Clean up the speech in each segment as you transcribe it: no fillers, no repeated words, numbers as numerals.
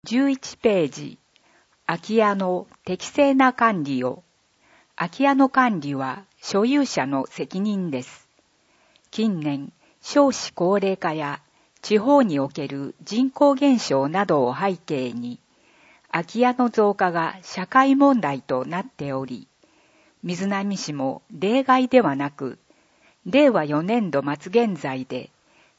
11ページ、空き家の適正な管理を。空き家の管理は所有者の責任です。近年、少子高齢化や地方における人口減少などを背景に、空き家の増加が社会問題となっており、瑞浪市も例外ではなく、令和4年度末現在で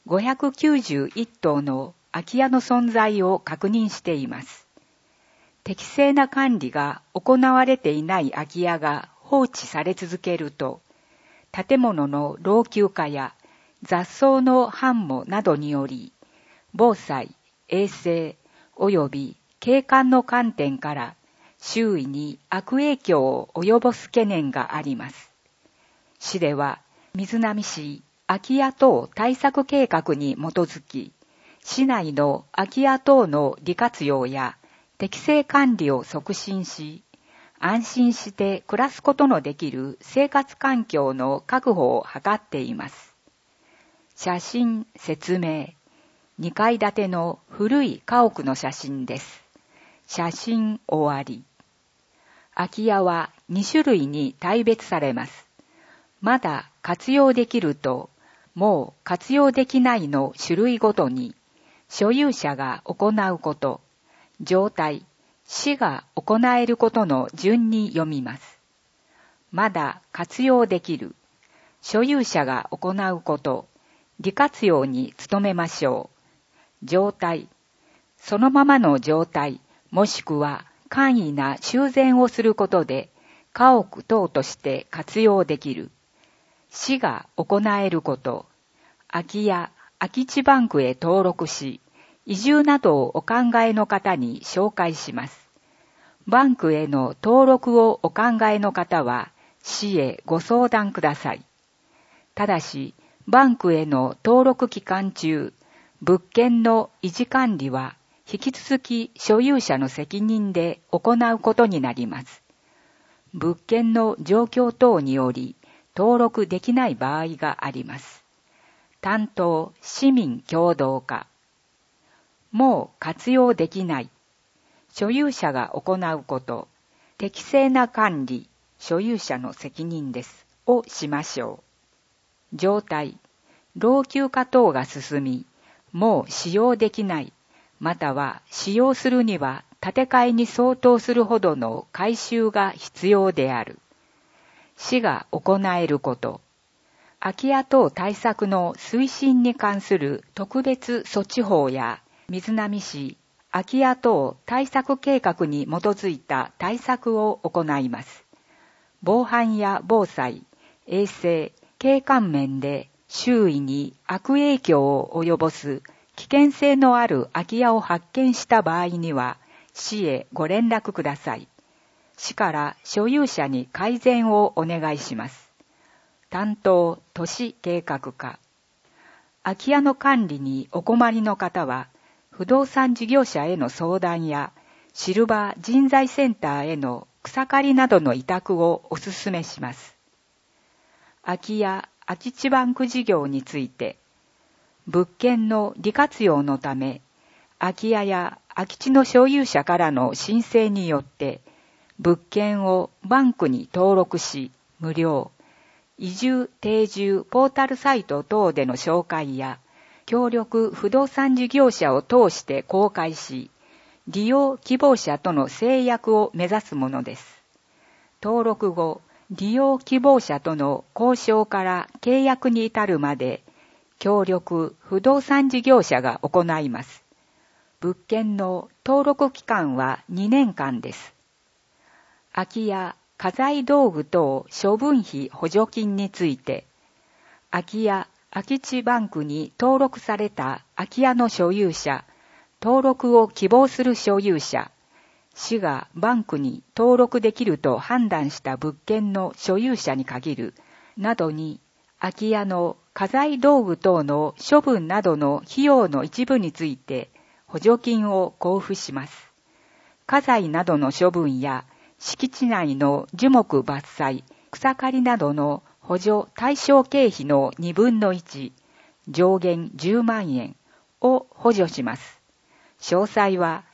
591棟の空き家の存在を確認しています。適正な管理が行われていない空き家が放置され続けると、建物の老朽化や雑草の繁茂などにより、防災、衛生及び景観の観点から周囲に悪影響を及ぼす懸念があります。市では、瑞浪市空き家等対策計画に基づき、市内の空き家等の利活用や適正管理を促進し、安心して暮らすことのできる生活環境の確保を図っています。写真説明。2階建ての古い家屋の写真です。写真終わり。空き家は2種類に大別されます。まだ活用できると、もう活用できないの種類ごとに、所有者が行うこと、状態、市が行えることの順に読みます。まだ活用できる、所有者が行うこと、利活用に努めましょう。状態、そのままの状態、もしくは簡易な修繕をすることで、家屋等として活用できる。市が行えること、空き家、空き地バンクへ登録し、移住などをお考えの方に紹介します。バンクへの登録をお考えの方は、市へご相談ください。ただし、バンクへの登録期間中、物件の維持管理は、引き続き所有者の責任で行うことになります。物件の状況等により、登録できない場合があります。担当市民共同課。もう活用できない。所有者が行うこと、適正な管理、所有者の責任です。をしましょう。状態、老朽化等が進み、もう使用できない、または使用するには建て替えに相当するほどの改修が必要である。市が行えること。空き家等対策の推進に関する特別措置法や瑞浪市空き家等対策計画に基づいた対策を行います。防犯や防災、衛生、景観面で周囲に悪影響を及ぼす危険性のある空き家を発見した場合には、市へご連絡ください。市から所有者に改善をお願いします。担当都市計画課。空き家の管理にお困りの方は、不動産事業者への相談や、シルバー人材センターへの草刈りなどの委託をお勧めします。空き家・空き地バンク事業について、物件の利活用のため、空き家や空き地の所有者からの申請によって、物件をバンクに登録し、無料、移住定住ポータルサイト等での紹介や、協力不動産事業者を通して公開し、利用希望者との制約を目指すものです。登録後、利用希望者との交渉から契約に至るまで、協力不動産事業者が行います。物件の登録期間は2年間です。空き家、家財道具等処分費補助金について、空き家・空き地バンクに登録された空き家の所有者、登録を希望する所有者、市がバンクに登録できると判断した物件の所有者に限る、などに、空き家の家財道具等の処分などの費用の一部について補助金を交付します。家財などの処分や敷地内の樹木伐採、草刈りなどの補助対象経費の2分の1、上限10万円を補助します。詳細は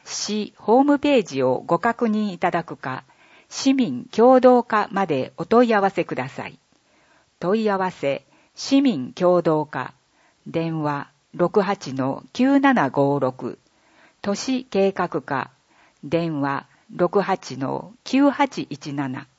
市ホームページをご確認いただくか、市民協同課までお問い合わせください。問い合わせ、市民協同課、電話 68-9756、都市計画課、電話 68-9817